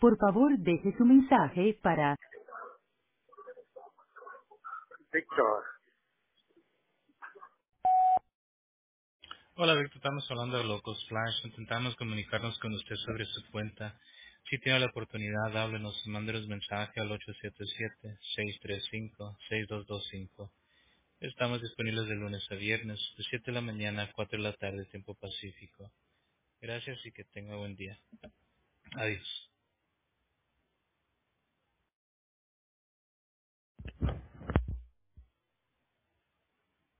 Por favor, deje su mensaje para... Víctor, Hola, Víctor, estamos hablando de Locos Flash. Intentamos comunicarnos con usted sobre su cuenta. Si tiene la oportunidad, háblenos, mándenos mensaje al 877-635-6225. Estamos disponibles de lunes a viernes, de 7 de la mañana a 4 de la tarde, tiempo pacífico. Gracias y que tenga buen día. Adiós.